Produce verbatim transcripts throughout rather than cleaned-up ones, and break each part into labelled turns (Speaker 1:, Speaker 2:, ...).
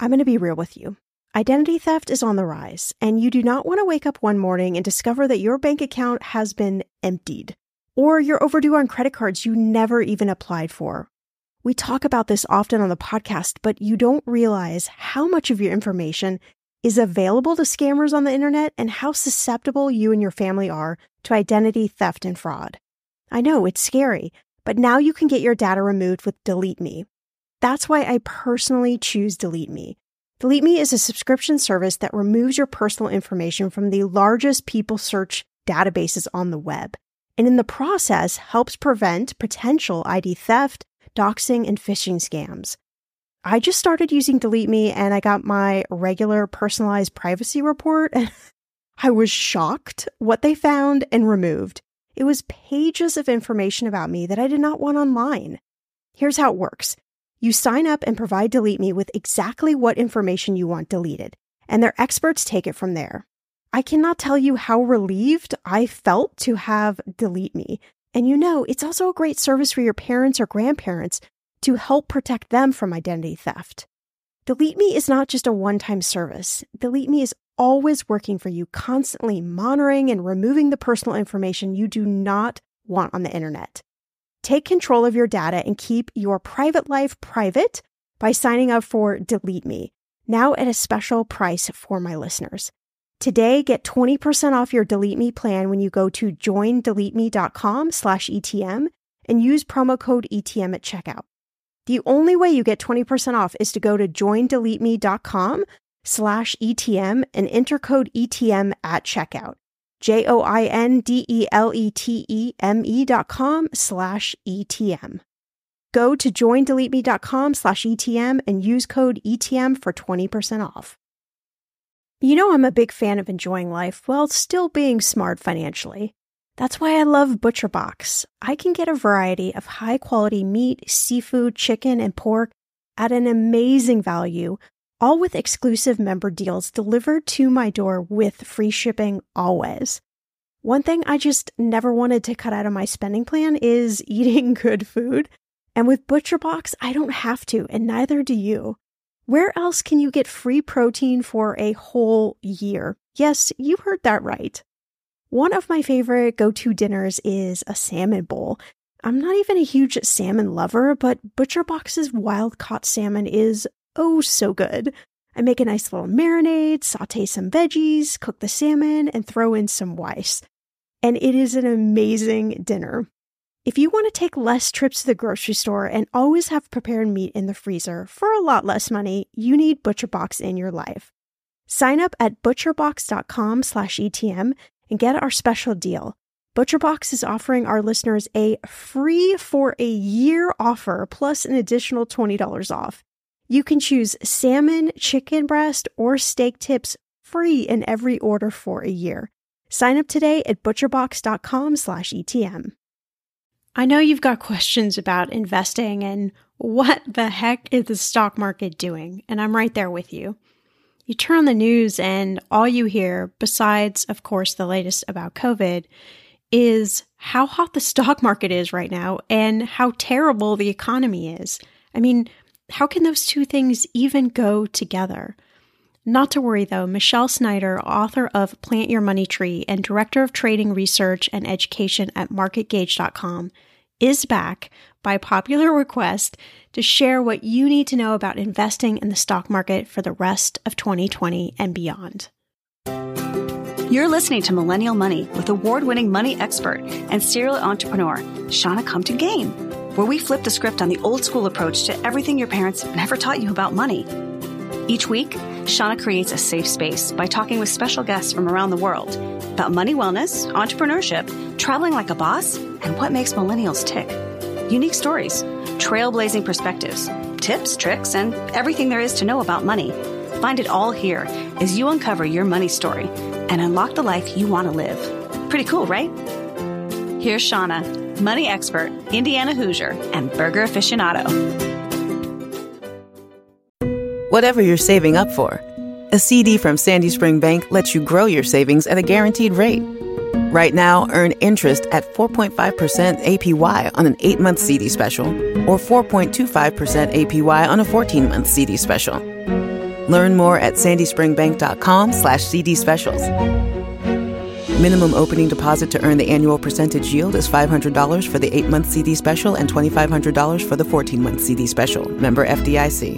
Speaker 1: I'm going to be real with you. Identity theft is on the rise, and you do not want to wake up one morning and discover that your bank account has been emptied, or you're overdue on credit cards you never even applied for. We talk about this often on the podcast, but you don't realize how much of your information is available to scammers on the internet and how susceptible you and your family are to identity theft and fraud. I know, it's scary, but now you can get your data removed with Delete Me. That's why I personally choose Delete Me. Delete Me is a subscription service that removes your personal information from the largest people search databases on the web, and in the process helps prevent potential I D theft, doxing, and phishing scams. I just started using Delete Me and I got my regular personalized privacy report and I was shocked what they found and removed. It was pages of information about me that I did not want online. Here's how it works. You sign up and provide Delete Me with exactly what information you want deleted, and their experts take it from there. I cannot tell you how relieved I felt to have Delete Me. And you know, it's also a great service for your parents or grandparents to help protect them from identity theft. Delete Me is not just a one-time service. Delete Me is always working for you, constantly monitoring and removing the personal information you do not want on the internet. Take control of your data and keep your private life private by signing up for Delete Me, now at a special price for my listeners. Today, get twenty percent off your Delete Me plan when you go to joindeleteme.com slash ETM and use promo code E T M at checkout. The only way you get twenty percent off is to go to joindeleteme.com slash ETM and enter code E T M at checkout. J-O-I-N-D-E-L-E-T-E-M-E dot com slash E-T-M. Go to joindeleteme.com slash ETM and use code E T M for twenty percent off. You know I'm a big fan of enjoying life while still being smart financially. That's why I love ButcherBox. I can get a variety of high-quality meat, seafood, chicken, and pork at an amazing value, all with exclusive member deals delivered to my door with free shipping always. One thing I just never wanted to cut out of my spending plan is eating good food. And with ButcherBox, I don't have to, and neither do you. Where else can you get free protein for a whole year? Yes, you heard that right. One of my favorite go-to dinners is a salmon bowl. I'm not even a huge salmon lover, but ButcherBox's wild-caught salmon is oh so good. I make a nice little marinade, saute some veggies, cook the salmon, and throw in some rice. And it is an amazing dinner. If you want to take less trips to the grocery store and always have prepared meat in the freezer for a lot less money, you need ButcherBox in your life. Sign up at butcherbox.com slash ETM and get our special deal. ButcherBox is offering our listeners a free for a year offer plus an additional twenty dollars off. You can choose salmon, chicken breast, or steak tips free in every order for a year. Sign up today at butcherbox.com slash ETM. I know you've got questions about investing and what the heck is the stock market doing, and I'm right there with you. You turn on the news and all you hear, besides, of course, the latest about COVID, is how hot the stock market is right now and how terrible the economy is. I mean, how can those two things even go together? Not to worry, though. Michelle Snyder, author of Plant Your Money Tree and director of trading research and education at market gauge dot com, is back by popular request to share what you need to know about investing in the stock market for the rest of twenty twenty and beyond.
Speaker 2: You're listening to Millennial Money with award-winning money expert and serial entrepreneur, Shannah Compton Game, where we flip the script on the old-school approach to everything your parents never taught you about money. Each week, Shannah creates a safe space by talking with special guests from around the world about money wellness, entrepreneurship, traveling like a boss, and what makes millennials tick. Unique stories, trailblazing perspectives, tips, tricks, and everything there is to know about money. Find it all here as you uncover your money story and unlock the life you want to live. Pretty cool, right? Here's Shannah, money expert, Indiana Hoosier, and burger aficionado.
Speaker 3: Whatever you're saving up for, a C D from Sandy Spring Bank lets you grow your savings at a guaranteed rate. Right now, earn interest at four point five percent A P Y on an eight-month C D special or four point two five percent A P Y on a fourteen-month C D special. Learn more at sandyspringbank.com slash CD specials. Minimum opening deposit to earn the annual percentage yield is five hundred dollars for the eight-month C D special and two thousand five hundred dollars for the fourteen-month C D special. Member F D I C.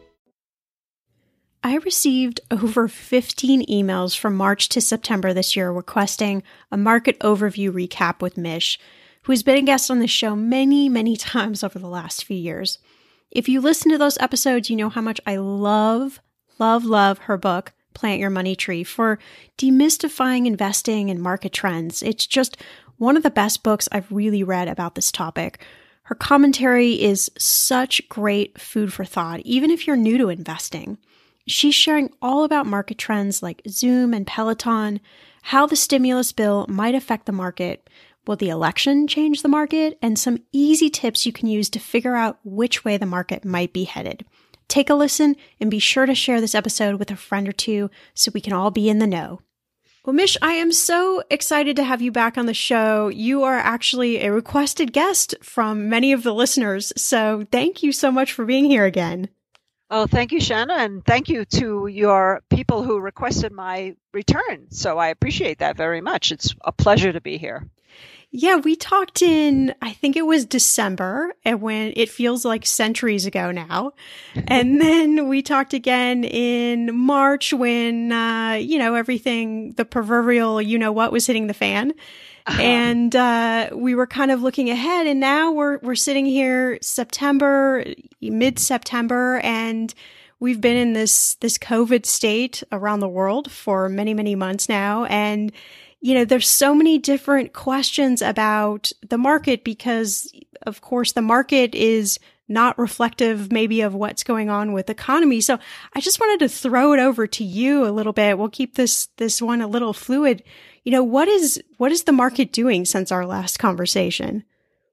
Speaker 1: I received over fifteen emails from March to September this year requesting a market overview recap with Mish, who has been a guest on the show many, many times over the last few years. If you listen to those episodes, you know how much I love, love, love her book, Plant Your Money Tree, for demystifying investing and market trends. It's just one of the best books I've really read about this topic. Her commentary is such great food for thought, even if you're new to investing. She's sharing all about market trends like Zoom and Peloton, how the stimulus bill might affect the market, will the election change the market, and some easy tips you can use to figure out which way the market might be headed. Take a listen and be sure to share this episode with a friend or two so we can all be in the know. Well, Mish, I am so excited to have you back on the show. You are actually a requested guest from many of the listeners, so thank you so much for being here again.
Speaker 4: Oh, thank you, Shanna, and thank you to your people who requested my return. So I appreciate that very much. It's a pleasure to be here.
Speaker 1: Yeah, we talked in, I think it was December, and when it feels like centuries ago now. And then we talked again in March when, uh, you know, everything, the proverbial, you know what, was hitting the fan. Uh-huh. And uh, we were kind of looking ahead, and now we're we're sitting here September, mid-September, and we've been in this this COVID state around the world for many, many months now. And you know, there's so many different questions about the market because, of course, the market is not reflective maybe of what's going on with the economy. So I just wanted to throw it over to you a little bit. We'll keep this this one a little fluid. You know, what is what is the market doing since our last conversation?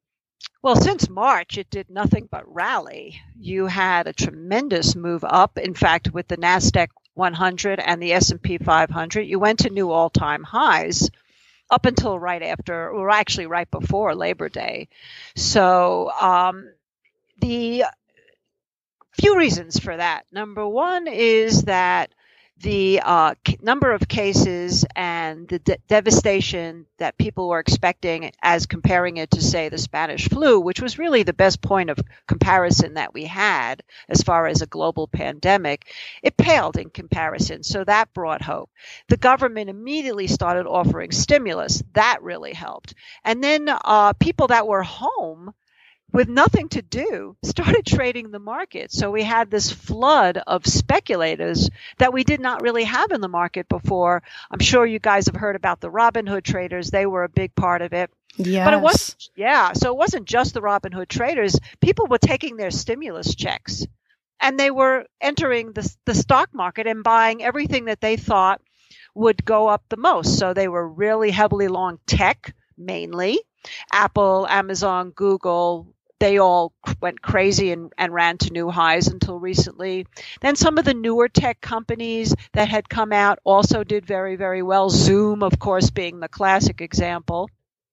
Speaker 4: Well, since March, it did nothing but rally. You had a tremendous move up. In fact, with the NASDAQ one hundred and the S and P five hundred, you went to new all-time highs up until right after, or actually right before Labor Day. So um, the few reasons for that. Number one is that the uh, number of cases and the de- devastation that people were expecting as comparing it to, say, the Spanish flu, which was really the best point of comparison that we had as far as a global pandemic, it paled in comparison. So that brought hope. The government immediately started offering stimulus. That really helped. And then uh, people that were home with nothing to do, started trading the market. So we had this flood of speculators that we did not really have in the market before. I'm sure you guys have heard about the Robinhood traders. They were a big part of it.
Speaker 1: Yes.
Speaker 4: But it wasn't, yeah, so it wasn't just the Robinhood traders. People were taking their stimulus checks and they were entering the, the stock market and buying everything that they thought would go up the most. So they were really heavily long tech, mainly. Apple, Amazon, Google, they all went crazy and, and ran to new highs until recently. Then some of the newer tech companies that had come out also did very, very well. Zoom, of course, being the classic example.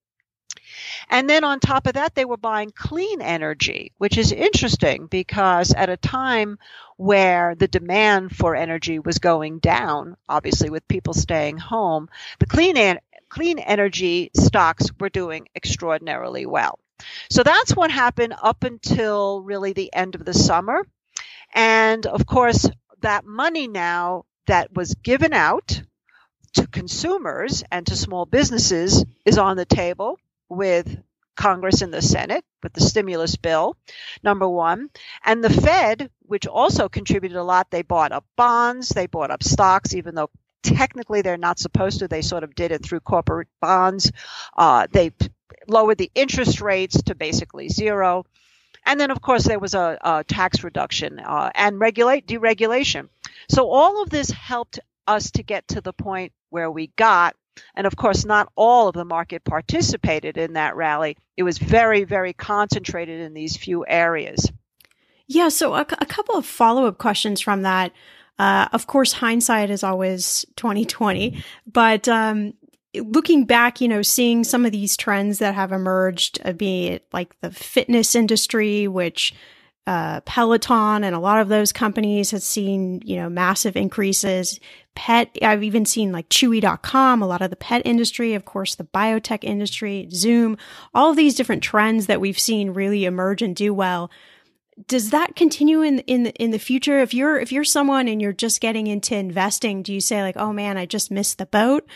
Speaker 4: And then on top of that, they were buying clean energy, which is interesting because at a time where the demand for energy was going down, obviously with people staying home, the clean en- clean energy stocks were doing extraordinarily well. So that's what happened up until really the end of the summer. And of course, that money now that was given out to consumers and to small businesses is on the table with Congress and the Senate with the stimulus bill, number one. And the Fed, which also contributed a lot, they bought up bonds, they bought up stocks, even though technically they're not supposed to. They sort of did it through corporate bonds. Uh, they lowered the interest rates to basically zero. And then, of course, there was a, a tax reduction uh, and regulate deregulation. So all of this helped us to get to the point where we got. And, of course, not all of the market participated in that rally. It was very, very concentrated in these few areas.
Speaker 1: Yeah, so a, a couple of follow-up questions from that. Uh, of course, hindsight is always twenty twenty, but um, looking back, you know, seeing some of these trends that have emerged, uh, be it like the fitness industry, which uh, Peloton and a lot of those companies have seen, you know, massive increases. Pet, I've even seen like Chewy dot com, a lot of the pet industry, of course, the biotech industry, Zoom, all of these different trends that we've seen really emerge and do well. Does that continue in in the, in the future? If you're if you're someone and you're just getting into investing, do you say like, "Oh man, I just missed the boat,"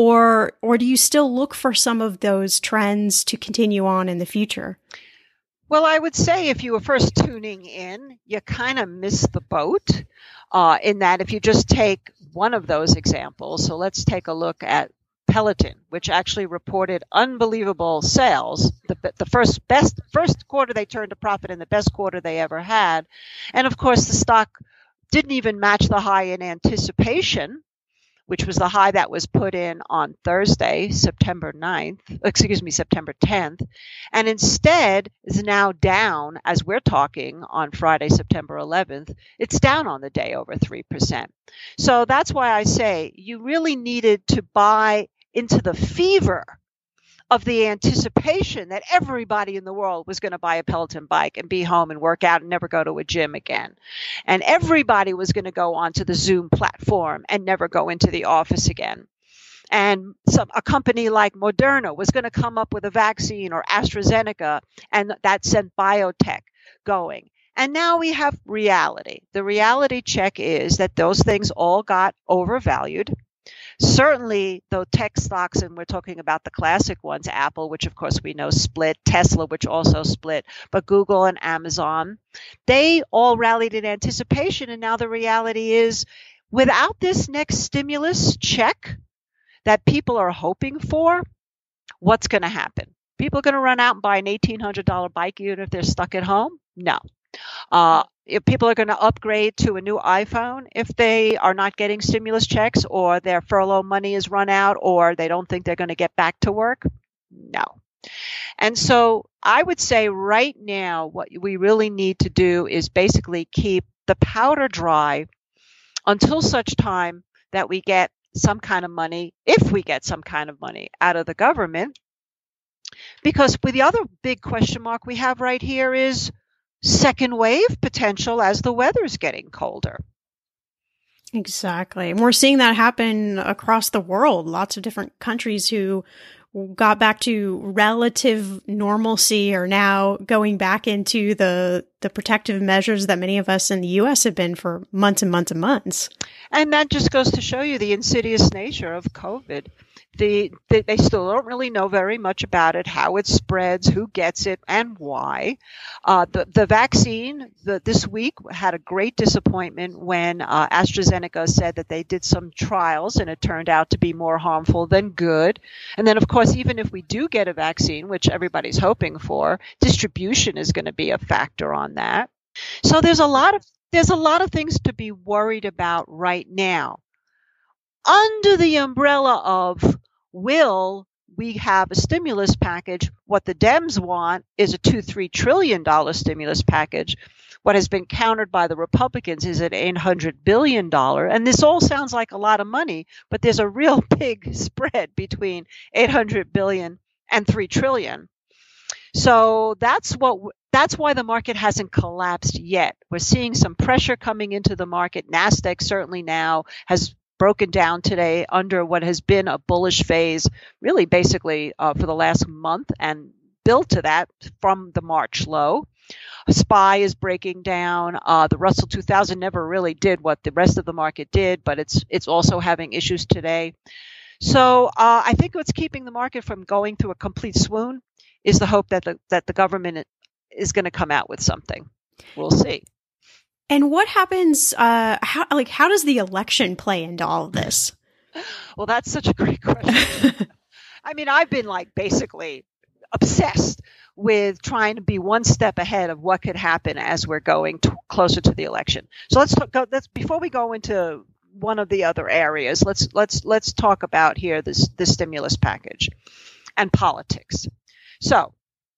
Speaker 1: or or do you still look for some of those trends to continue on in the future?
Speaker 4: Well, I would say if you were first tuning in, you kind of missed the boat uh, in that if you just take one of those examples. So let's take a look at Peloton, which actually reported unbelievable sales, the, the first best first quarter they turned a profit and the best quarter they ever had. And of course, the stock didn't even match the high in anticipation, which was the high that was put in on Thursday, September ninth, excuse me, September tenth, and instead is now down, as we're talking, on Friday, September eleventh. It's down on the day over three percent. So that's why I say you really needed to buy into the fever of the anticipation that everybody in the world was going to buy a Peloton bike and be home and work out and never go to a gym again. And everybody was going to go onto the Zoom platform and never go into the office again. And some, a company like Moderna was going to come up with a vaccine, or AstraZeneca, and that sent biotech going. And now we have reality. The reality check is that those things all got overvalued. Certainly, the tech stocks, and we're talking about the classic ones, Apple, which of course we know split, Tesla, which also split, but Google and Amazon, they all rallied in anticipation. And now the reality is, without this next stimulus check that people are hoping for, what's going to happen? People are going to run out and buy an eighteen hundred dollars bike even if they're stuck at home? No. Uh, if people are going to upgrade to a new iPhone if they are not getting stimulus checks, or their furlough money is run out, or they don't think they're going to get back to work? No. And so I would say right now what we really need to do is basically keep the powder dry until such time that we get some kind of money, if we get some kind of money out of the government. Because with the other big question mark we have right here is second wave potential as the weather's getting colder.
Speaker 1: Exactly. And we're seeing that happen across the world. Lots of different countries who got back to relative normalcy are now going back into the the protective measures that many of us in the U S have been for months and months and months.
Speaker 4: And that just goes to show you the insidious nature of COVID. The, the, they still don't really know very much about it, how it spreads, who gets it, and why. Uh, the, the vaccine the, this week had a great disappointment when uh, AstraZeneca said that they did some trials and it turned out to be more harmful than good. And then, of course, even if we do get a vaccine, which everybody's hoping for, distribution is going to be a factor on that. So there's a lot of there's a lot of things to be worried about right now. Under the umbrella of, will we have a stimulus package? What the Dems want is a two, three trillion dollars stimulus package. What has been countered by the Republicans is an eight hundred billion dollars. And this all sounds like a lot of money, but there's a real big spread between eight hundred billion dollars and three trillion dollars. So that's what that's why the market hasn't collapsed yet. We're seeing some pressure coming into the market. NASDAQ certainly now has broken down today under what has been a bullish phase, really basically uh, for the last month, and built to that from the March low. S P Y is breaking down. Uh, the Russell two thousand never really did what the rest of the market did, but it's it's also having issues today. So uh, I think what's keeping the market from going through a complete swoon is the hope that the that the government is going to come out with something. We'll see.
Speaker 1: And what happens, uh, how, like, how does the election play into all of this?
Speaker 4: Well, that's such a great question. I mean, I've been like basically obsessed with trying to be one step ahead of what could happen as we're going to, closer to the election. So let's talk, go, let's, before we go into one of the other areas, let's, let's, let's talk about here this, this stimulus package and politics. So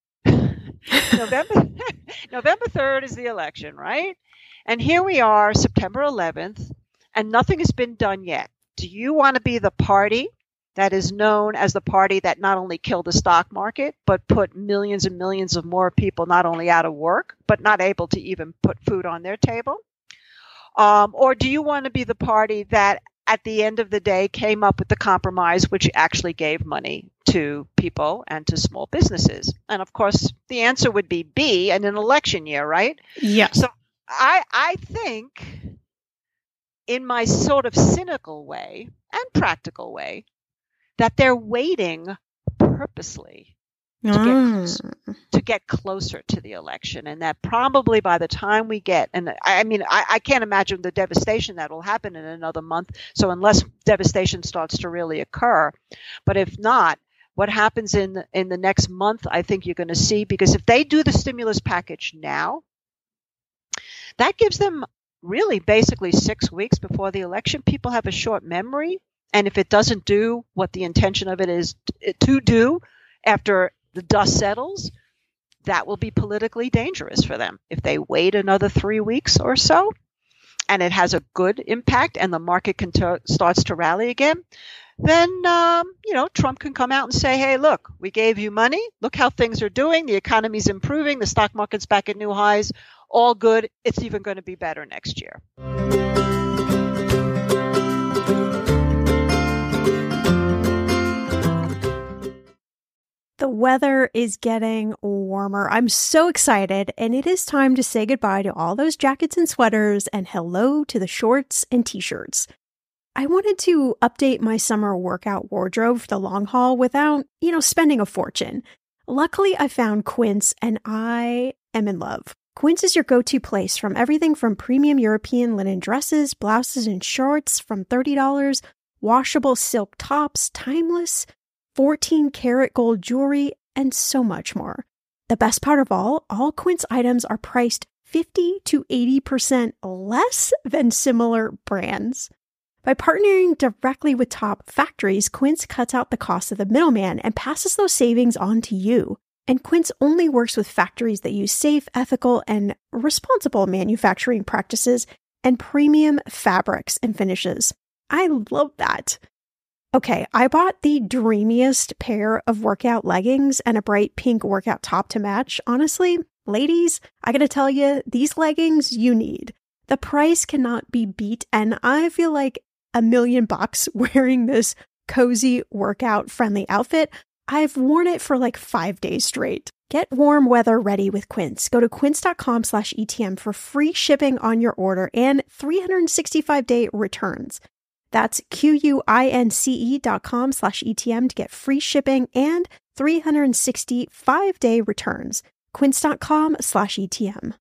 Speaker 4: November, November third is the election, right? And here we are, September eleventh, and nothing has been done yet. Do you want to be the party that is known as the party that not only killed the stock market, but put millions and millions of more people not only out of work, but not able to even put food on their table? Um, or do you want to be the party that at the end of the day came up with the compromise which actually gave money to people and to small businesses? And of course, the answer would be B in an election year, right?
Speaker 1: Yeah.
Speaker 4: So I, I think in my sort of cynical way and practical way that they're waiting purposely to,
Speaker 1: Mm.
Speaker 4: get, to get closer to the election. And that probably by the time we get, and I mean, I, I can't imagine the devastation that will happen in another month. So unless devastation starts to really occur, but if not, what happens in the, in the next month, I think you're going to see, because if they do the stimulus package now, that gives them really basically six weeks before the election. People have a short memory. And if it doesn't do what the intention of it is to do after the dust settles, that will be politically dangerous for them. If they wait another three weeks or so and it has a good impact and the market can t- starts to rally again, then, um, you know, Trump can come out and say, hey, look, we gave you money. Look how things are doing. The economy's improving. The stock market's back at new highs. All good. It's even going to be better next year.
Speaker 1: The weather is getting warmer. I'm so excited, and it is time to say goodbye to all those jackets and sweaters and hello to the shorts and t-shirts. I wanted to update my summer workout wardrobe for the long haul without, you know, spending a fortune. Luckily, I found Quince, and I am in love. Quince is your go-to place from everything from premium European linen dresses, blouses, and shorts from thirty dollars, washable silk tops, timeless fourteen karat gold jewelry, and so much more. The best part of all, all Quince items are priced fifty to eighty percent less than similar brands. By partnering directly with top factories, Quince cuts out the cost of the middleman and passes those savings on to you. And Quince only works with factories that use safe, ethical, and responsible manufacturing practices and premium fabrics and finishes. I love that. Okay, I bought the dreamiest pair of workout leggings and a bright pink workout top to match. Honestly, ladies, I gotta tell you, these leggings you need. The price cannot be beat, and I feel like a million bucks wearing this cozy workout friendly outfit. I've worn it for like five days straight. Get warm weather ready with Quince. Go to quince.com slash ETM for free shipping on your order and three hundred sixty-five day returns. That's Q-U-I-N-C-E dot com slash ETM to get free shipping and three hundred sixty-five day returns. Quince.com slash ETM.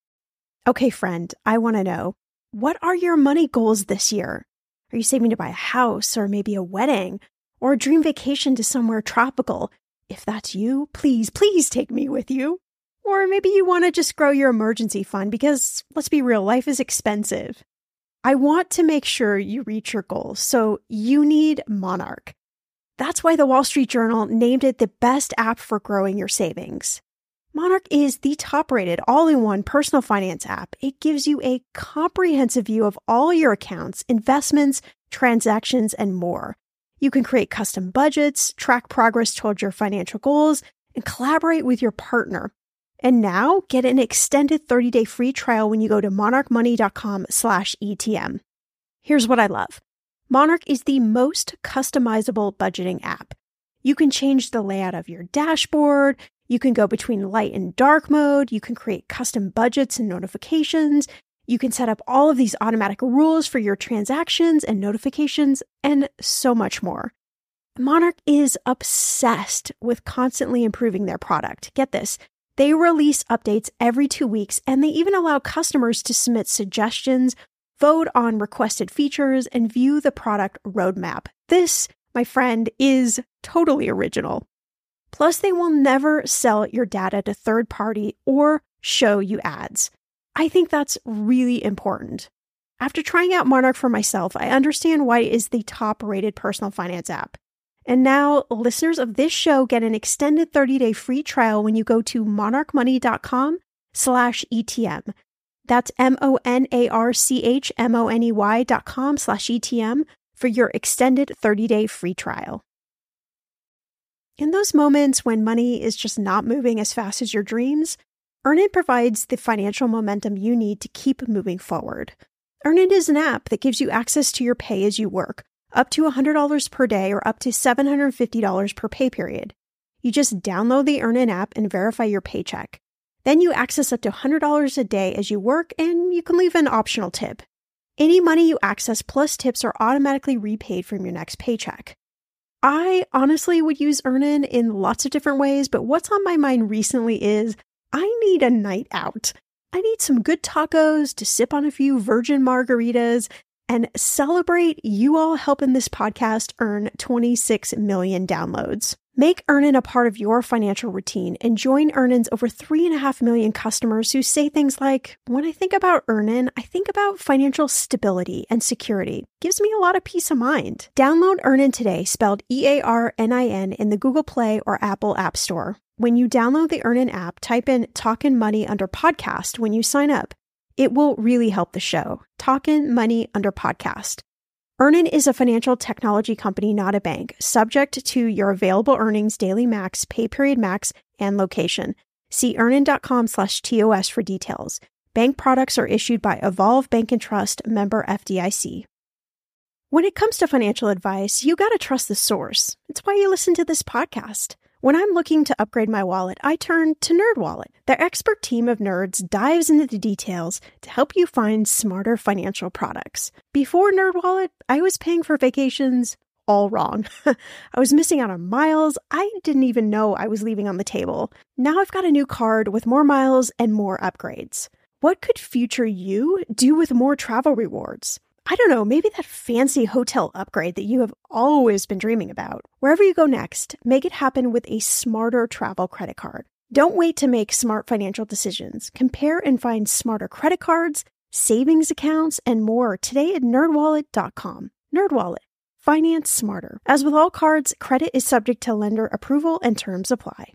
Speaker 1: Okay, friend, I want to know, what are your money goals this year? Are you saving to buy a house or maybe a wedding or a dream vacation to somewhere tropical? If that's you, please, please take me with you. Or maybe you want to just grow your emergency fund because, let's be real, life is expensive. I want to make sure you reach your goals, so you need Monarch. That's why the Wall Street Journal named it the best app for growing your savings. Monarch is the top-rated all-in-one personal finance app. It gives you a comprehensive view of all your accounts, investments, transactions, and more. You can create custom budgets, track progress towards your financial goals, and collaborate with your partner. And now, get an extended thirty day free trial when you go to monarchmoney.com slash ETM. Here's what I love. Monarch is the most customizable budgeting app. You can change the layout of your dashboard. You can go between light and dark mode. You can create custom budgets and notifications. You can set up all of these automatic rules for your transactions and notifications, and so much more. Monarch is obsessed with constantly improving their product. Get this. They release updates every two weeks, and they even allow customers to submit suggestions, vote on requested features, and view the product roadmap. This, my friend, is totally original. Plus, they will never sell your data to third party or show you ads. I think that's really important. After trying out Monarch for myself, I understand why it is the top-rated personal finance app. And now, listeners of this show get an extended thirty day free trial when you go to monarchmoney.com slash ETM. That's M-O-N-A-R-C-H-M-O-N-E-Y dot com slash ETM for your extended thirty-day free trial. In those moments when money is just not moving as fast as your dreams, Earnin provides the financial momentum you need to keep moving forward. Earnin is an app that gives you access to your pay as you work, up to one hundred dollars per day or up to seven hundred fifty dollars per pay period. You just download the Earnin app and verify your paycheck. Then you access up to one hundred dollars a day as you work, and you can leave an optional tip. Any money you access plus tips are automatically repaid from your next paycheck. I honestly would use Earnin in lots of different ways, but what's on my mind recently is I need a night out. I need some good tacos to sip on a few virgin margaritas and celebrate you all helping this podcast earn twenty-six million downloads. Make Earnin a part of your financial routine and join Earnin's over three and a half million customers who say things like, when I think about Earnin, I think about financial stability and security. Gives me a lot of peace of mind. Download Earnin today, spelled E A R N I N, in the Google Play or Apple App Store. When you download the Earnin app, type in Talkin' Money under podcast when you sign up. It will really help the show. Talkin' Money under podcast. Earnin is a financial technology company, not a bank, subject to your available earnings, daily max, pay period max, and location. See earnin.com slash TOS for details. Bank products are issued by Evolve Bank and Trust, member F D I C. When it comes to financial advice, you gotta trust the source. It's why you listen to this podcast. When I'm looking to upgrade my wallet, I turn to NerdWallet. Their expert team of nerds dives into the details to help you find smarter financial products. Before NerdWallet, I was paying for vacations all wrong. I was missing out on miles I didn't even know I was leaving on the table. Now I've got a new card with more miles and more upgrades. What could future you do with more travel rewards? I don't know, maybe that fancy hotel upgrade that you have always been dreaming about. Wherever you go next, make it happen with a smarter travel credit card. Don't wait to make smart financial decisions. Compare and find smarter credit cards, savings accounts, and more today at nerd wallet dot com. NerdWallet. Finance smarter. As with all cards, credit is subject to lender approval and terms apply.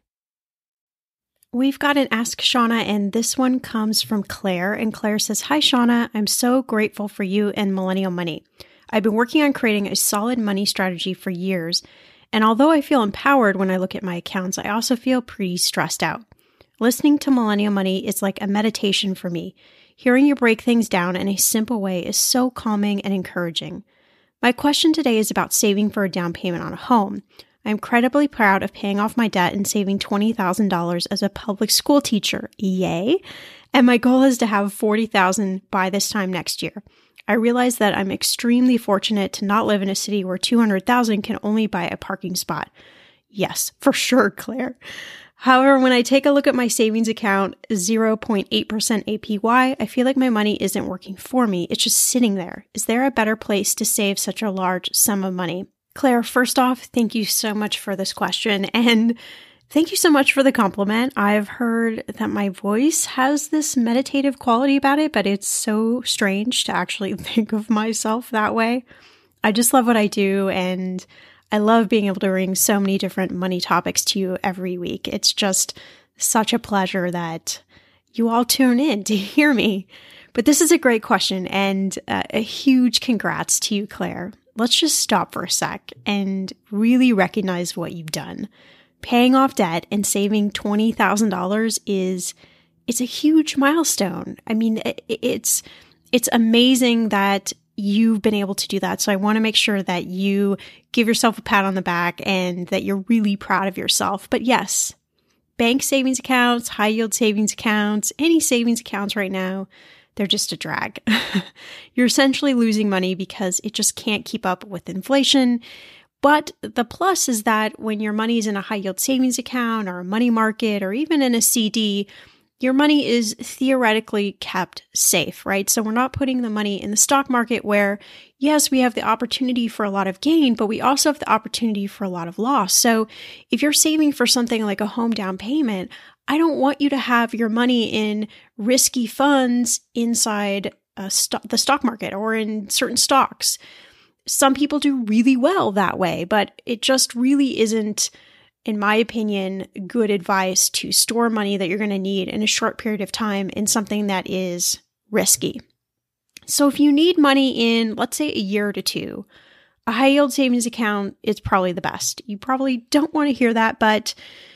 Speaker 1: We've got an Ask Shauna, and this one comes from Claire. And Claire says, Hi, Shauna. I'm so grateful for you and Millennial Money. I've been working on creating a solid money strategy for years. And although I feel empowered when I look at my accounts, I also feel pretty stressed out. Listening to Millennial Money is like a meditation for me. Hearing you break things down in a simple way is so calming and encouraging. My question today is about saving for a down payment on a home. I'm incredibly proud of paying off my debt and saving twenty thousand dollars as a public school teacher. Yay! And my goal is to have forty thousand dollars by this time next year. I realize that I'm extremely fortunate to not live in a city where two hundred thousand dollars can only buy a parking spot. Yes, for sure, Claire. However, when I take a look at my savings account, zero point eight percent A P Y, I feel like my money isn't working for me. It's just sitting there. Is there a better place to save such a large sum of money? Claire, first off, thank you so much for this question, and thank you so much for the compliment. I've heard that my voice has this meditative quality about it, but it's so strange to actually think of myself that way. I just love what I do, and I love being able to bring so many different money topics to you every week. It's just such a pleasure that you all tune in to hear me. But this is a great question, and uh, a huge congrats to you, Claire. Let's just stop for a sec and really recognize what you've done. Paying off debt and saving twenty thousand dollars is it's a huge milestone. I mean, it, it's it's amazing that you've been able to do that. So I want to make sure that you give yourself a pat on the back and that you're really proud of yourself. But yes, bank savings accounts, high yield savings accounts, any savings accounts right now, they're just a drag. You're essentially losing money because it just can't keep up with inflation. But the plus is that when your money is in a high yield savings account or a money market or even in a C D, your money is theoretically kept safe, right? So we're not putting the money in the stock market where, yes, we have the opportunity for a lot of gain, but we also have the opportunity for a lot of loss. So if you're saving for something like a home down payment, I don't want you to have your money in risky funds inside a st- the stock market or in certain stocks. Some people do really well that way, but it just really isn't, in my opinion, good advice to store money that you're going to need in a short period of time in something that is risky. So if you need money in, let's say, a year to two, a high yield savings account is probably the best. You probably don't want to hear that, but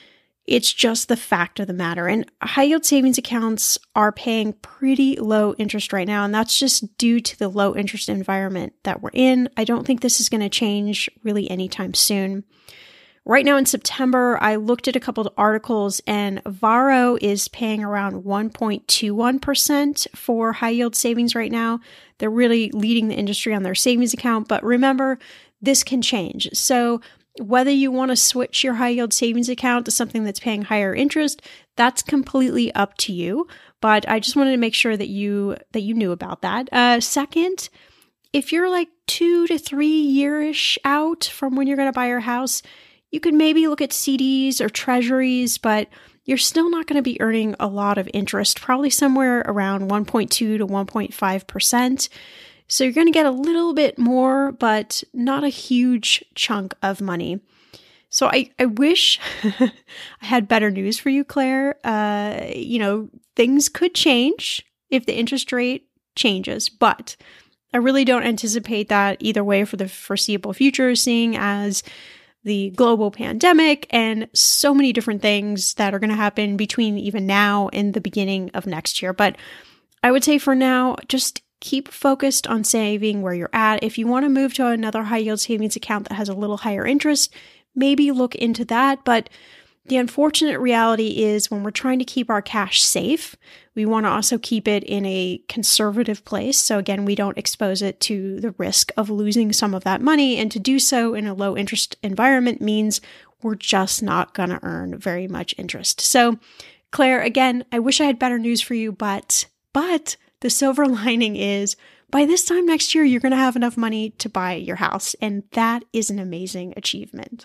Speaker 1: it's just the fact of the matter. And high yield savings accounts are paying pretty low interest right now. And that's just due to the low interest environment that we're in. I don't think this is going to change really anytime soon. Right now in September, I looked at a couple of articles and Varo is paying around one point two one percent for high yield savings right now. They're really leading the industry on their savings account. But remember, this can change. So whether you want to switch your high yield savings account to something that's paying higher interest, that's completely up to you. But I just wanted to make sure that you that you knew about that. Uh, second, if you're like two to three years out from when you're going to buy your house, you could maybe look at C Ds or treasuries, but you're still not going to be earning a lot of interest, probably somewhere around one point two to one point five percent. So you're going to get a little bit more, but not a huge chunk of money. So I, I wish I had better news for you, Claire. Uh, you know, things could change if the interest rate changes, but I really don't anticipate that either way for the foreseeable future, seeing as the global pandemic and so many different things that are going to happen between even now and the beginning of next year. But I would say for now, just keep focused on saving where you're at. If you want to move to another high yield savings account that has a little higher interest, maybe look into that. But the unfortunate reality is when we're trying to keep our cash safe, we want to also keep it in a conservative place. So again, we don't expose it to the risk of losing some of that money. And to do so in a low interest environment means we're just not going to earn very much interest. So Claire, again, I wish I had better news for you, but, but the silver lining is by this time next year, you're going to have enough money to buy your house. And that is an amazing achievement.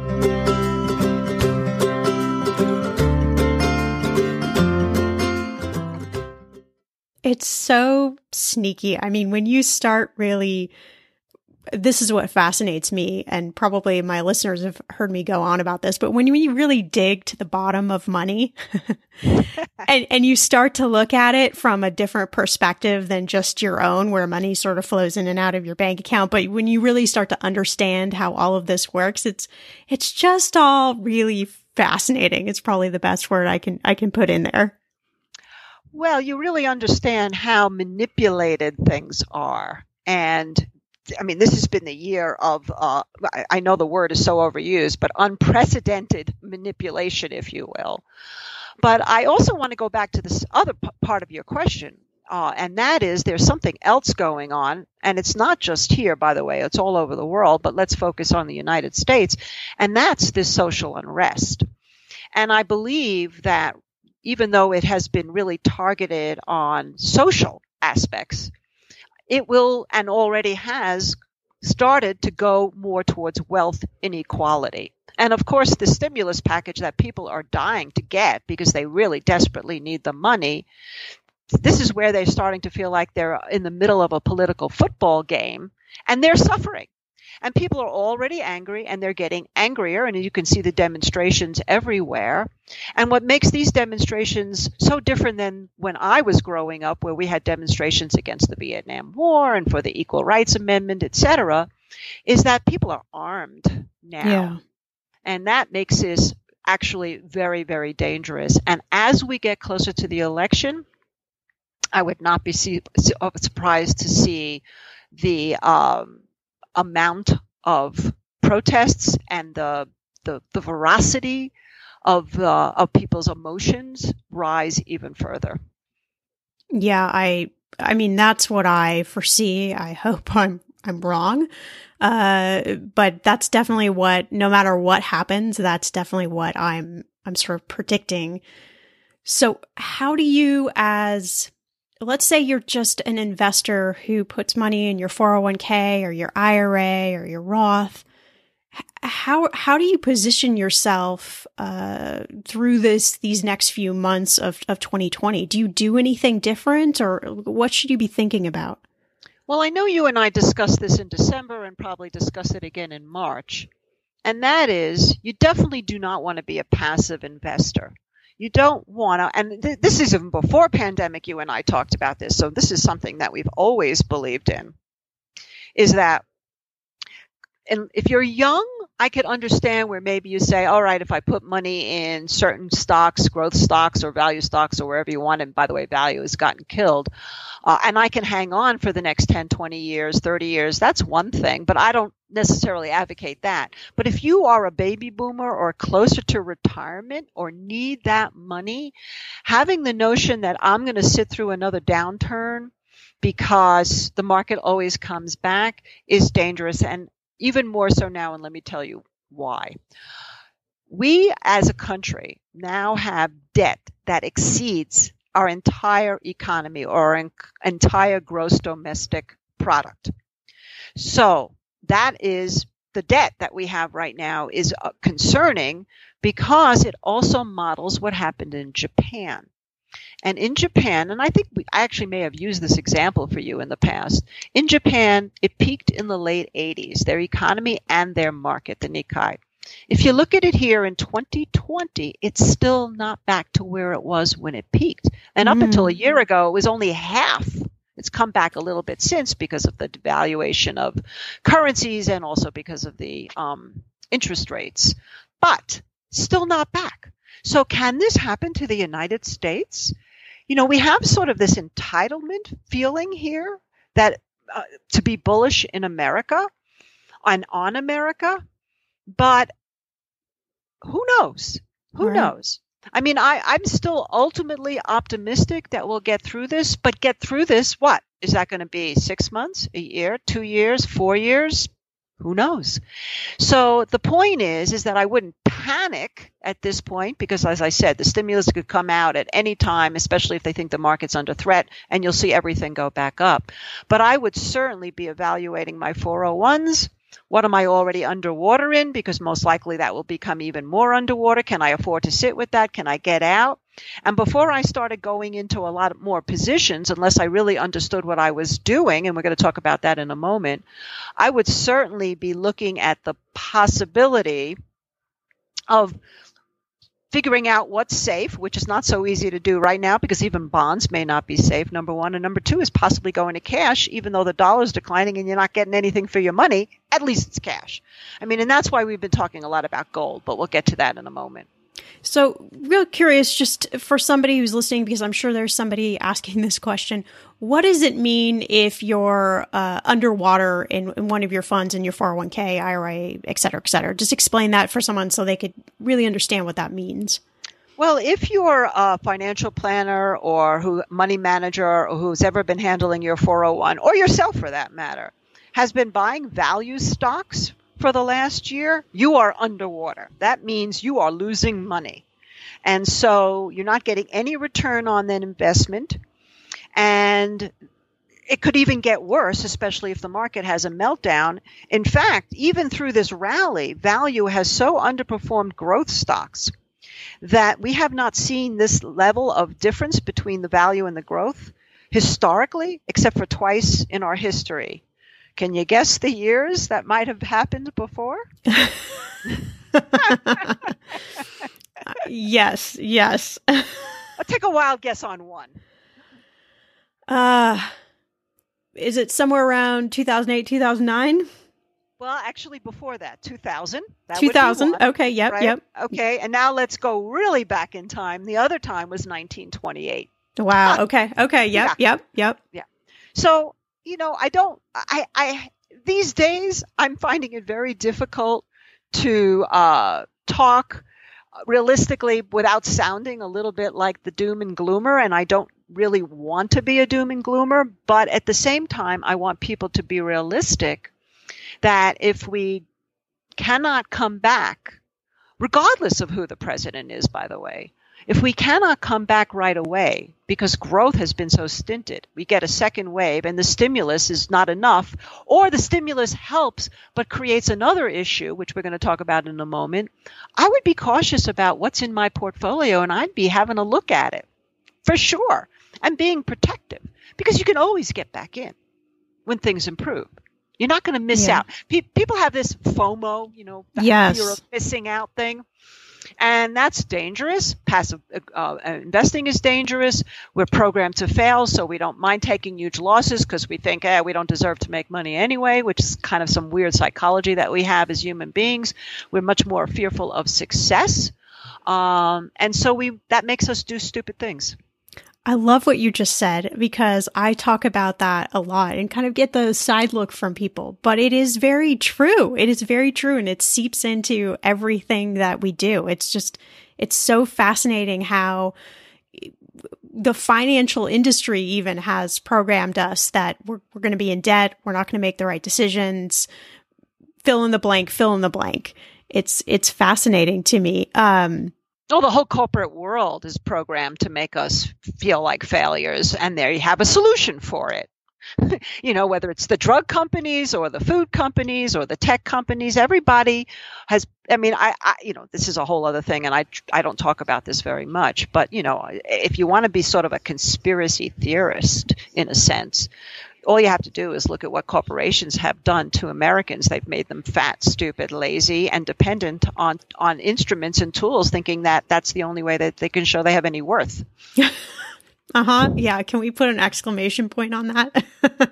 Speaker 1: It's so sneaky. I mean, when you start really, this is what fascinates me, and probably my listeners have heard me go on about this, but when you really dig to the bottom of money and, and you start to look at it from a different perspective than just your own, where money sort of flows in and out of your bank account, but when you really start to understand how all of this works, it's it's just all really fascinating. It's probably the best word I can I can put in there.
Speaker 4: Well, you really understand how manipulated things are. And I mean, this has been the year of, uh, I, I know the word is so overused, but unprecedented manipulation, if you will. But I also want to go back to this other p- part of your question. Uh, and that is there's something else going on. And it's not just here, by the way, it's all over the world, but let's focus on the United States. And that's this social unrest. And I believe that even though it has been really targeted on social aspects, it will and already has started to go more towards wealth inequality. And of course, the stimulus package that people are dying to get because they really desperately need the money, this is where they're starting to feel like they're in the middle of a political football game and they're suffering. And people are already angry and they're getting angrier. And you can see the demonstrations everywhere. And what makes these demonstrations so different than when I was growing up, where we had demonstrations against the Vietnam War and for the Equal Rights Amendment, et cetera, is that people are armed now.
Speaker 1: Yeah.
Speaker 4: And that makes this actually very, very dangerous. And as we get closer to the election, I would not be see, surprised to see the um, amount of protests and the the, the veracity of uh, of people's emotions rise even further.
Speaker 1: Yeah, I I mean that's what I foresee. I hope I'm I'm wrong. Uh, but that's definitely what, no matter what happens, that's definitely what I'm I'm sort of predicting. So how do you, as let's say you're just an investor who puts money in your four oh one k or your I R A or your Roth, how how do you position yourself uh, through this these next few months of, of twenty twenty? Do you do anything different, or what should you be thinking about?
Speaker 4: Well, I know you and I discussed this in December and probably discuss it again in March. And that is, you definitely do not want to be a passive investor. You don't want to, and th- this is even before pandemic, you and I talked about this, so this is something that we've always believed in, is that and if you're young, I could understand where maybe you say, all right, if I put money in certain stocks, growth stocks or value stocks or wherever you want, and by the way, value has gotten killed, uh, and I can hang on for the next ten, twenty years, thirty years, that's one thing, but I don't necessarily advocate that. But if you are a baby boomer or closer to retirement or need that money, having the notion that I'm going to sit through another downturn because the market always comes back is dangerous, and even more so now, and let me tell you why. We as a country now have debt that exceeds our entire economy or our entire gross domestic product. So that is the debt that we have right now is uh, concerning because it also models what happened in Japan. And in Japan, and I think we, I actually may have used this example for you in the past, in Japan, it peaked in the late eighties, their economy and their market, the Nikkei. If you look at it here in twenty twenty, it's still not back to where it was when it peaked. And up mm. until a year ago, it was only half. It's come back a little bit since because of the devaluation of currencies and also because of the um, interest rates, but still not back. So can this happen to the United States? You know, we have sort of this entitlement feeling here that uh, to be bullish in America and on America, but who knows? Who right. knows? I mean, I, I'm still ultimately optimistic that we'll get through this, but get through this, what? Is that going to be six months, a year, two years, four years? Who knows? So the point is, is that I wouldn't panic at this point because, as I said, the stimulus could come out at any time, especially if they think the market's under threat, and you'll see everything go back up. But I would certainly be evaluating my four oh ones. What am I already underwater in? Because most likely that will become even more underwater. Can I afford to sit with that? Can I get out? And before I started going into a lot more positions, unless I really understood what I was doing, and we're going to talk about that in a moment, I would certainly be looking at the possibility of figuring out what's safe, which is not so easy to do right now because even bonds may not be safe, number one. And number two is possibly going to cash, even though the dollar's declining and you're not getting anything for your money, at least it's cash. I mean, and that's why we've been talking a lot about gold, but we'll get to that in a moment.
Speaker 1: So real curious, just for somebody who's listening, because I'm sure there's somebody asking this question, what does it mean if you're uh, underwater in, in one of your funds, in your four oh one k, I R A, et cetera, et cetera? Just explain that for someone so they could really understand what that means.
Speaker 4: Well, if you're a financial planner or who money manager or who's ever been handling your four oh one, or yourself for that matter, has been buying value stocks for the last year, you are underwater. That means you are losing money. And so you're not getting any return on that investment. And it could even get worse, especially if the market has a meltdown. In fact, even through this rally, value has so underperformed growth stocks that we have not seen this level of difference between the value and the growth historically, except for twice in our history. Can you guess the years that might have happened before?
Speaker 1: Yes, yes.
Speaker 4: I'll take a wild guess on one.
Speaker 1: Uh, is it somewhere around two thousand eight, two thousand nine?
Speaker 4: Well, actually before that, two thousand. That
Speaker 1: two thousand,
Speaker 4: would be one,
Speaker 1: okay, yep,
Speaker 4: right?
Speaker 1: yep.
Speaker 4: Okay, and now let's go really back in time. The other time was nineteen twenty-eight.
Speaker 1: Wow, okay, okay, yep,
Speaker 4: yeah.
Speaker 1: yep, yep.
Speaker 4: Yeah. So, you know, I don't, I, I, these days I'm finding it very difficult to uh, talk realistically without sounding a little bit like the doom and gloomer. And I don't really want to be a doom and gloomer, but at the same time, I want people to be realistic that if we cannot come back, regardless of who the president is, by the way, if we cannot come back right away because growth has been so stinted, we get a second wave and the stimulus is not enough, or the stimulus helps but creates another issue, which we're going to talk about in a moment, I would be cautious about what's in my portfolio and I'd be having a look at it for sure and being protective because you can always get back in when things improve. You're not going to miss
Speaker 1: yeah.
Speaker 4: out. Pe- people have this FOMO, you know, the
Speaker 1: yes.
Speaker 4: fear of missing out thing. And that's dangerous. Passive uh, investing is dangerous. We're programmed to fail, so we don't mind taking huge losses because we think, eh, we don't deserve to make money anyway, which is kind of some weird psychology that we have as human beings. We're much more fearful of success. Um, and so we that makes us do stupid things.
Speaker 1: I love what you just said because I talk about that a lot and kind of get the side look from people, but it is very true. It is very true. And it seeps into everything that we do. It's just, it's so fascinating how the financial industry even has programmed us that we're, we're going to be in debt. We're not going to make the right decisions. Fill in the blank, fill in the blank. It's, it's fascinating to me. Um,
Speaker 4: Oh, the whole corporate world is programmed to make us feel like failures, and there you have a solution for it. You know, whether it's the drug companies or the food companies or the tech companies, everybody has, I mean, I, I you know, this is a whole other thing, and I, I don't talk about this very much, but, you know, if you want to be sort of a conspiracy theorist, in a sense, all you have to do is look at what corporations have done to Americans. They've made them fat, stupid, lazy, and dependent on, on instruments and tools, thinking that that's the only way that they can show they have any worth.
Speaker 1: Uh-huh. Yeah. Can we put an exclamation point on that?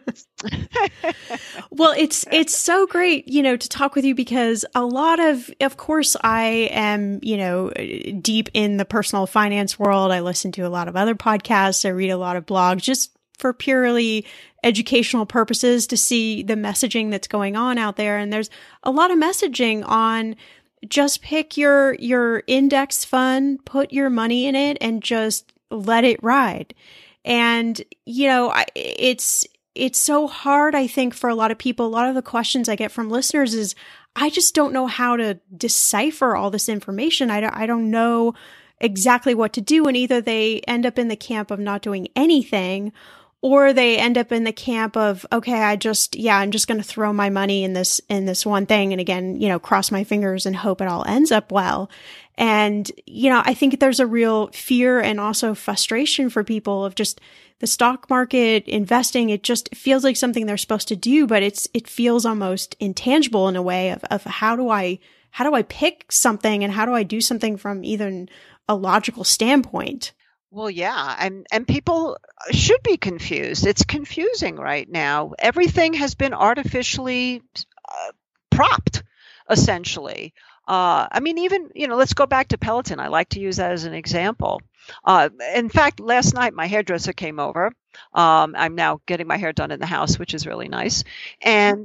Speaker 1: Well, it's, it's so great, you know, to talk with you because a lot of, of course, I am, you know, deep in the personal finance world. I listen to a lot of other podcasts. I read a lot of blogs just for purely educational purposes to see the messaging that's going on out there. And there's a lot of messaging on just pick your, your index fund, put your money in it and just let it ride. And, you know, I, it's, it's so hard, I think, for a lot of people. A lot of the questions I get from listeners is, I just don't know how to decipher all this information. I don't, I don't know exactly what to do. And either they end up in the camp of not doing anything, or they end up in the camp of, okay, I just, yeah, I'm just going to throw my money in this, in this one thing. And again, you know, cross my fingers and hope it all ends up well. And, you know, I think there's a real fear and also frustration for people of just the stock market, investing. It just feels like something they're supposed to do, but it's, it feels almost intangible in a way of, of how do I, how do I pick something and how do I do something from even a logical standpoint?
Speaker 4: Well, yeah, and and people should be confused. It's confusing right now. Everything has been artificially uh, propped, essentially. Uh, I mean, even, you know, let's go back to Peloton. I like to use that as an example. Uh, in fact, last night my hairdresser came over. Um, I'm now getting my hair done in the house, which is really nice. And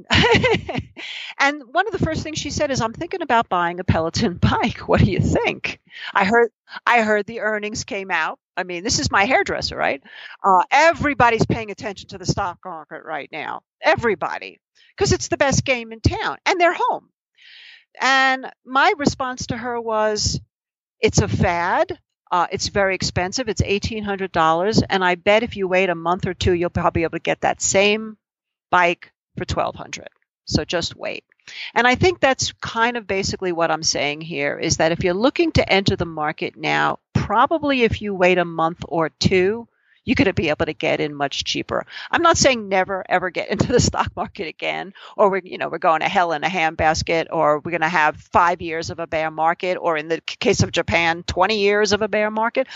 Speaker 4: and one of the first things she said is, "I'm thinking about buying a Peloton bike. What do you think?" I heard I heard the earnings came out. I mean, this is my hairdresser, right? Uh, everybody's paying attention to the stock market right now. Everybody, because it's the best game in town, and they're home. And my response to her was, "It's a fad. Uh, it's very expensive. It's eighteen hundred dollars. And I bet if you wait a month or two, you'll probably be able to get that same bike for twelve hundred dollars. So just wait." And I think that's kind of basically what I'm saying here is that if you're looking to enter the market now, probably if you wait a month or two, you could be able to get in much cheaper. I'm not saying never, ever get into the stock market again, or we're, you know, we're going to hell in a handbasket, or we're going to have five years of a bear market, or in the case of Japan, twenty years of a bear market.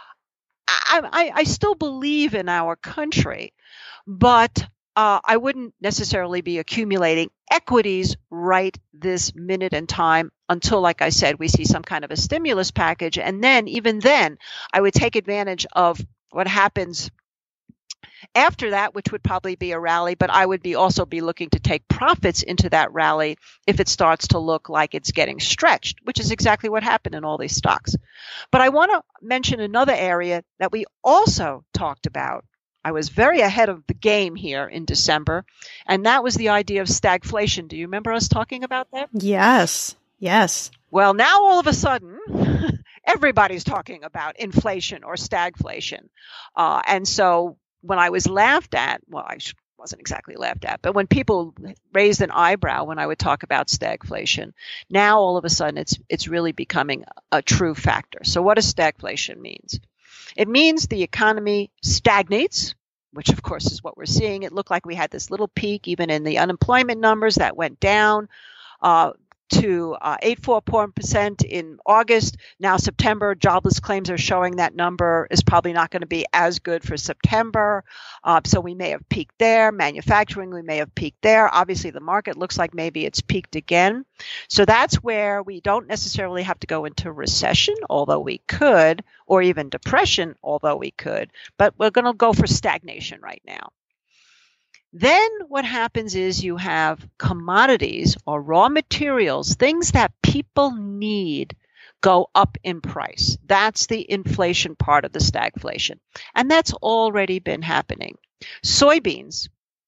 Speaker 4: I, I, I still believe in our country, but uh, I wouldn't necessarily be accumulating equities right this minute in time until, like I said, we see some kind of a stimulus package. And then, even then, I would take advantage of what happens after that, which would probably be a rally, but I would be also be looking to take profits into that rally if it starts to look like it's getting stretched, which is exactly what happened in all these stocks. But I want to mention another area that we also talked about. I was very ahead of the game here in December, and that was the idea of stagflation. Do you remember us talking about that?
Speaker 1: Yes. Yes.
Speaker 4: Well, now all of a sudden, everybody's talking about inflation or stagflation. Uh, and so when I was laughed at, well, I wasn't exactly laughed at, but when people raised an eyebrow when I would talk about stagflation, now all of a sudden it's it's really becoming a true factor. So what does stagflation means? It means the economy stagnates, which of course is what we're seeing. It looked like we had this little peak even in the unemployment numbers that went down. Uh, to uh, eight point four percent in August. Now September jobless claims are showing that number is probably not going to be as good for September. Uh, so we may have peaked there. Manufacturing, we may have peaked there. Obviously, the market looks like maybe it's peaked again. So that's where we don't necessarily have to go into recession, although we could, or even depression, although we could. But we're going to go for stagnation right now. Then what happens is you have commodities or raw materials, things that people need, go up in price. That's the inflation part of the stagflation. And that's already been happening. Soybeans,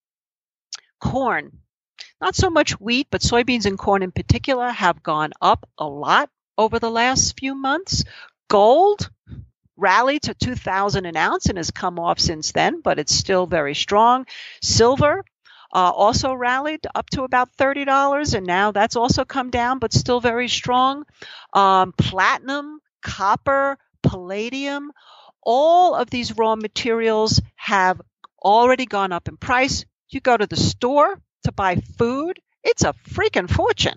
Speaker 4: corn, not so much wheat, but soybeans and corn in particular have gone up a lot over the last few months. Gold rallied to two thousand an ounce and has come off since then, but it's still very strong. Silver uh, also rallied up to about thirty dollars, and now that's also come down, but still very strong. Um, platinum, copper, palladium, all of these raw materials have already gone up in price. You go to the store to buy food, it's a freaking fortune.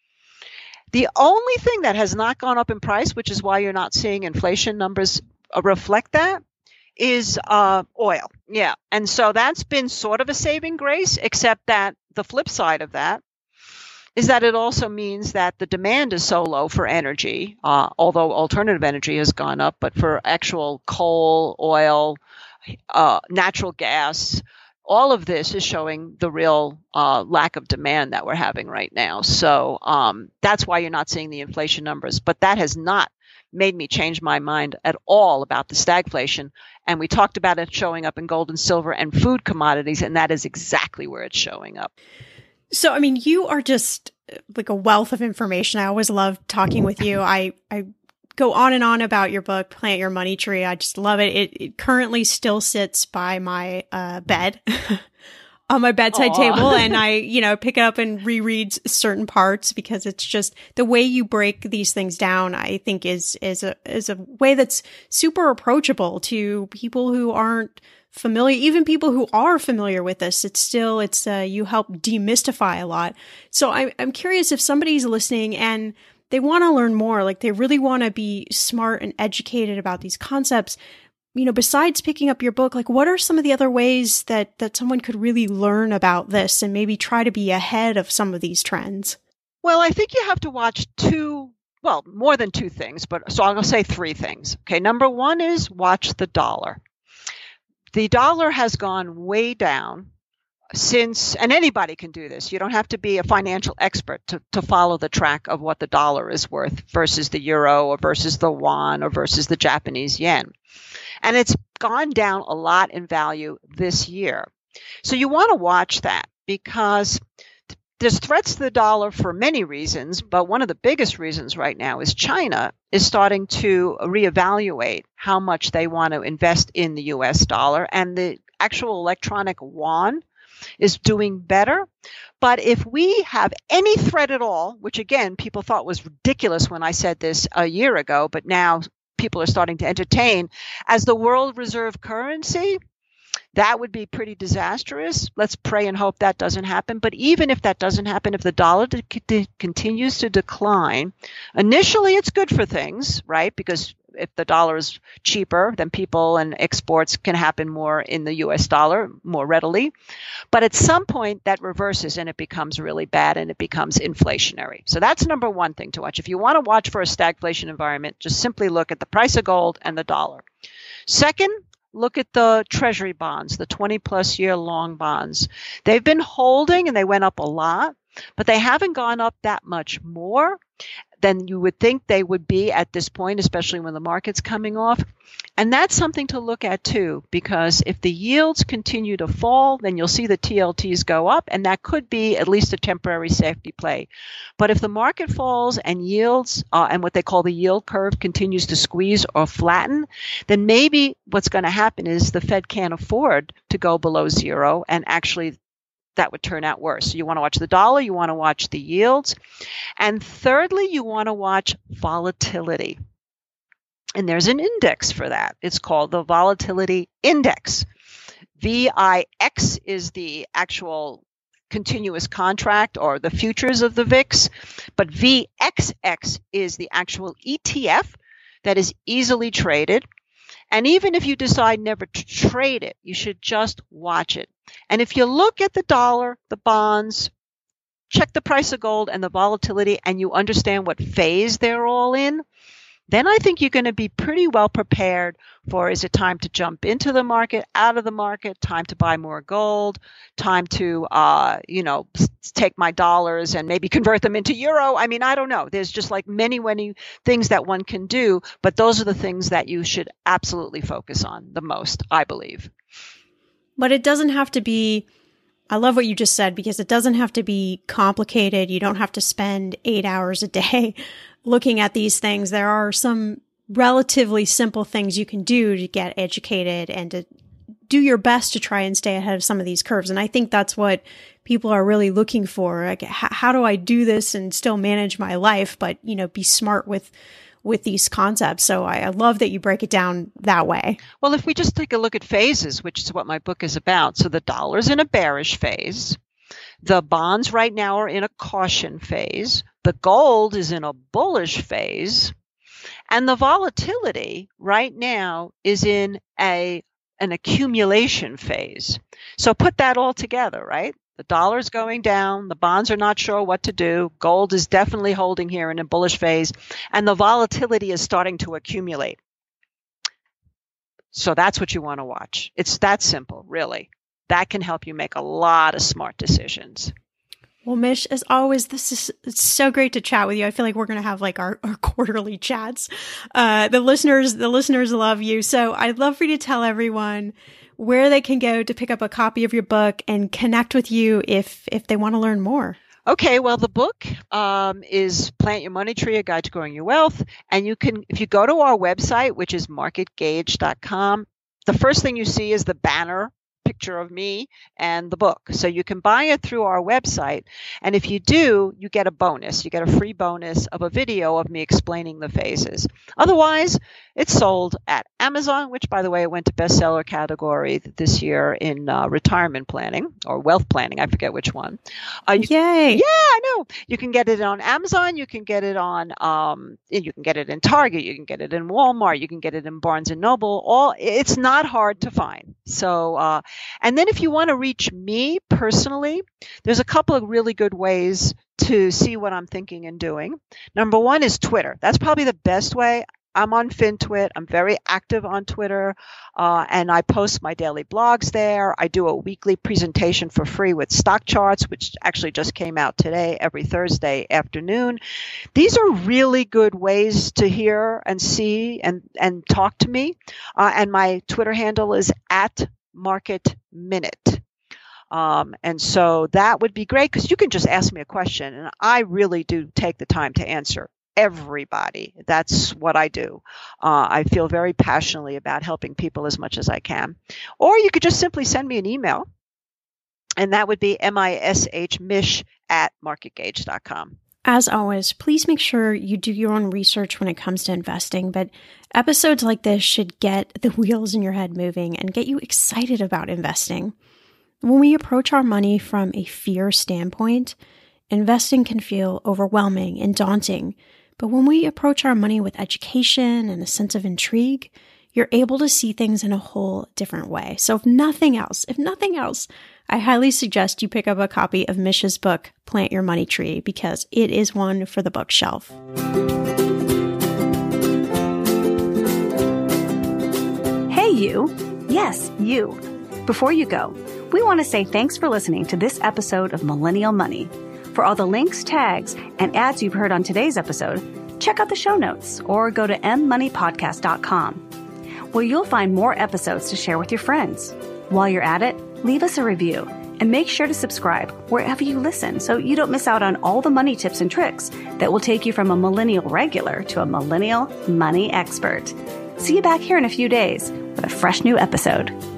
Speaker 4: The only thing that has not gone up in price, which is why you're not seeing inflation numbers reflect that, is uh, oil. Yeah. And so that's been sort of a saving grace, except that the flip side of that is that it also means that the demand is so low for energy, uh, although alternative energy has gone up, but for actual coal, oil, uh, natural gas, all of this is showing the real uh, lack of demand that we're having right now. So um, that's why you're not seeing the inflation numbers. But that has not made me change my mind at all about the stagflation. And we talked about it showing up in gold and silver and food commodities, and that is exactly where it's showing up.
Speaker 1: So, I mean, you are just like a wealth of information. I always love talking with you. I, I go on and on about your book, Plant Your Money Tree. I just love it. It, it currently still sits by my uh, bed on my bedside Aww. table. And I, you know, pick it up and reread certain parts because it's just the way you break these things down, I think is, is a, is a way that's super approachable to people who aren't familiar, even people who are familiar with this. It's still, it's, uh, you help demystify a lot. So I'm, I'm curious if somebody's listening and they want to learn more, like they really want to be smart and educated about these concepts. You know, besides picking up your book, like what are some of the other ways that, that someone could really learn about this and maybe try to be ahead of some of these trends?
Speaker 4: Well, I think you have to watch two, well, more than two things, but so I'll say three things. Okay. Number one is watch the dollar. The dollar has gone way down since, and anybody can do this. You don't have to be a financial expert to, to follow the track of what the dollar is worth versus the euro or versus the yuan or versus the Japanese yen. And it's gone down a lot in value this year. So you want to watch that because there's threats to the dollar for many reasons, but one of the biggest reasons right now is China is starting to reevaluate how much they want to invest in the U S dollar, and the actual electronic yuan is doing better. But if we have any threat at all, which again, people thought was ridiculous when I said this a year ago, but now people are starting to entertain as the world reserve currency, that would be pretty disastrous. Let's pray and hope that doesn't happen. But even if that doesn't happen, if the dollar de- de- continues to decline, initially it's good for things, right? Because if the dollar is cheaper, then people and exports can happen more in the U S dollar more readily. But at some point that reverses and it becomes really bad and it becomes inflationary. So that's number one thing to watch. If you want to watch for a stagflation environment, just simply look at the price of gold and the dollar. Second, look at the treasury bonds, the twenty plus year long bonds. They've been holding and they went up a lot, but they haven't gone up that much more than you would think they would be at this point, especially when the market's coming off. And that's something to look at too, because if the yields continue to fall, then you'll see the T L Ts go up, and that could be at least a temporary safety play. But if the market falls and yields uh, and what they call the yield curve continues to squeeze or flatten, then maybe what's going to happen is the Fed can't afford to go below zero, and actually that would turn out worse. So you want to watch the dollar, you want to watch the yields. And thirdly, you want to watch volatility. And there's an index for that. It's called the Volatility Index. V I X is the actual continuous contract or the futures of the V I X, but V X X is the actual E T F that is easily traded. And even if you decide never to trade it, you should just watch it. And if you look at the dollar, the bonds, check the price of gold and the volatility, and you understand what phase they're all in, then I think you're going to be pretty well prepared for, is it time to jump into the market, out of the market, time to buy more gold, time to, uh, you know, take my dollars and maybe convert them into euro. I mean, I don't know. There's just like many, many things that one can do, but those are the things that you should absolutely focus on the most, I believe.
Speaker 1: But it doesn't have to be, I love what you just said, because it doesn't have to be complicated. You don't have to spend eight hours a day looking at these things. There are some relatively simple things you can do to get educated and to do your best to try and stay ahead of some of these curves. And I think that's what people are really looking for. Like, h- how do I do this and still manage my life, but, you know, be smart with with these concepts? So I, I love that you break it down that way.
Speaker 4: Well, if we just take a look at phases, which is what my book is about. So the dollar's in a bearish phase. The bonds right now are in a caution phase. The gold is in a bullish phase. And the volatility right now is in a an accumulation phase. So put that all together, right? The dollar's going down. The bonds are not sure what to do. Gold is definitely holding here in a bullish phase. And the volatility is starting to accumulate. So that's what you want to watch. It's that simple, really. That can help you make a lot of smart decisions.
Speaker 1: Well, Mish, as always, this is it's so great to chat with you. I feel like we're going to have like our, our quarterly chats. Uh, the listeners, the listeners love you. So I'd love for you to tell everyone where they can go to pick up a copy of your book and connect with you if if they want to learn more.
Speaker 4: Okay, well, the book um, is Plant Your Money Tree, A Guide to Growing Your Wealth. And you can, if you go to our website, which is market gauge dot com, the first thing you see is the banner picture of me and the book. So you can buy it through our website. And if you do, you get a bonus. You get a free bonus of a video of me explaining the phases. Otherwise, it's sold at Amazon, which, by the way, went to bestseller category this year in uh, retirement planning or wealth planning. I forget which one. Uh, you,
Speaker 1: Yay.
Speaker 4: Yeah, I know. You can get it on Amazon. You can get it on, um, you can get it in Target. You can get it in Walmart. You can get it in Barnes and Noble. All, it's not hard to find. So, uh, and then if you want to reach me personally, there's a couple of really good ways to see what I'm thinking and doing. Number one is Twitter. That's probably the best way. I'm on FinTwit. I'm very active on Twitter, uh, and I post my daily blogs there. I do a weekly presentation for free with stock charts, which actually just came out today, every Thursday afternoon. These are really good ways to hear and see and, and talk to me. Uh, and my Twitter handle is at Market Minute. Um, and so that would be great because you can just ask me a question, and I really do take the time to answer everybody. That's what I do. Uh, I feel very passionately about helping people as much as I can. Or you could just simply send me an email, and that would be mish, mish at market gauge dot com.
Speaker 1: As always, please make sure you do your own research when it comes to investing, but episodes like this should get the wheels in your head moving and get you excited about investing. When we approach our money from a fear standpoint, investing can feel overwhelming and daunting. But when we approach our money with education and a sense of intrigue, you're able to see things in a whole different way. So if nothing else, if nothing else, I highly suggest you pick up a copy of Mish's book, Plant Your Money Tree, because it is one for the bookshelf.
Speaker 2: Hey, you. Yes, you. Before you go, we want to say thanks for listening to this episode of Millennial Money. For all the links, tags, and ads you've heard on today's episode, check out the show notes or go to m money podcast dot com, where you'll find more episodes to share with your friends. While you're at it, leave us a review and make sure to subscribe wherever you listen so you don't miss out on all the money tips and tricks that will take you from a millennial regular to a millennial money expert. See you back here in a few days with a fresh new episode.